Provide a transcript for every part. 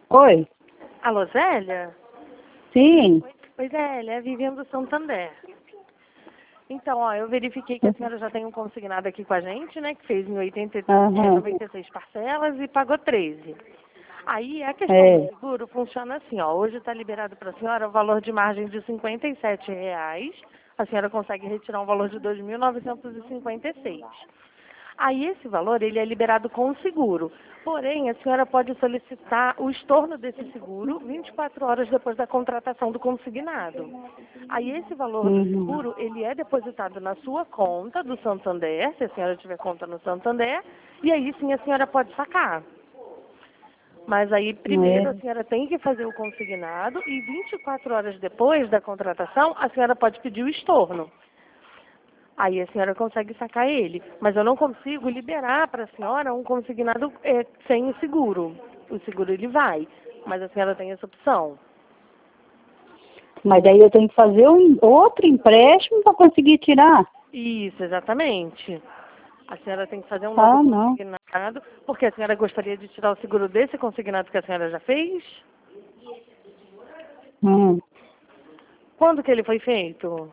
Oi? Alô, Zélia? Sim. Oi, Zélia, é a Viviane do Santander. Então, ó, eu verifiquei que a senhora já tem um consignado aqui com a gente, né, que fez em 96 parcelas e pagou 13. Aí, a questão do seguro funciona assim, ó, hoje está liberado para a senhora o valor de margem de R$ 57,00, a senhora consegue retirar um valor de 2.956. Aí esse valor, ele é liberado com o seguro. Porém, a senhora pode solicitar o estorno desse seguro 24 horas depois da contratação do consignado. Aí esse valor do seguro, ele é depositado na sua conta do Santander, se a senhora tiver conta no Santander, e aí sim a senhora pode sacar. Mas aí primeiro a senhora tem que fazer o consignado e 24 horas depois da contratação, a senhora pode pedir o estorno. Aí a senhora consegue sacar ele. Mas eu não consigo liberar para a senhora um consignado sem o seguro. O seguro ele vai, mas a senhora tem essa opção. Mas daí eu tenho que fazer outro empréstimo para conseguir tirar? Isso, exatamente. A senhora tem que fazer um novo consignado, porque a senhora gostaria de tirar o seguro desse consignado que a senhora já fez? Quando que ele foi feito?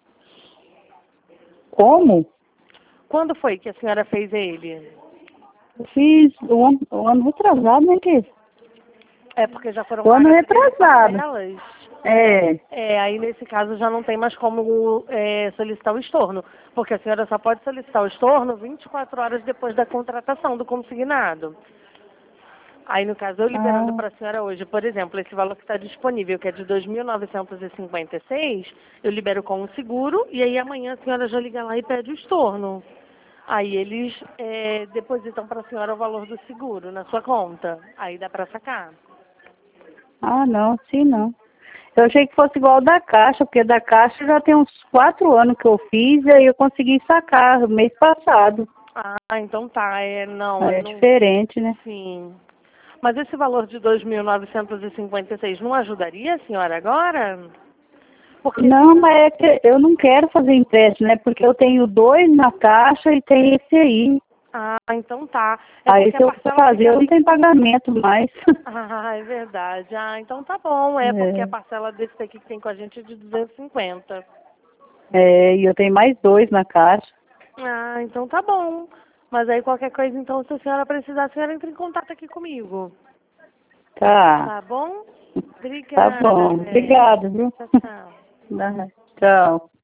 Como? Quando foi que a senhora fez ele? Eu fiz o ano retrasado, né, que? É porque já foram O ano pagas 13 retrasado. parcelas. É. Aí nesse caso já não tem mais como solicitar o estorno, porque a senhora só pode solicitar o estorno 24 horas depois da contratação do consignado. Aí no caso eu liberando para a senhora hoje, por exemplo, esse valor que está disponível, que é de 2.956, eu libero com o seguro e aí amanhã a senhora já liga lá e pede o estorno. Aí eles depositam para a senhora o valor do seguro na sua conta. Aí dá para sacar. Ah, não, sim não. Eu achei que fosse igual da Caixa, porque da Caixa já tem uns 4 anos que eu fiz e aí eu consegui sacar mês passado. Ah, então tá. Não, É diferente, né? Sim. Mas esse valor de 2.956 não ajudaria a senhora agora? Porque... Não, mas é que eu não quero fazer empréstimo, né? Porque eu tenho 2 na Caixa e tem esse aí. Ah, então tá. Aí se eu for fazer, eu não tenho pagamento mais. Ah, é verdade. Ah, então tá bom. Porque a parcela desse aqui que tem com a gente é de 250. E eu tenho mais 2 na Caixa. Ah, então tá bom. Mas aí qualquer coisa, então, se a senhora precisar, a senhora entra em contato aqui comigo. Tá. Tá bom? Obrigada. Tá bom. Obrigada, viu? Tchau, tchau. Tchau.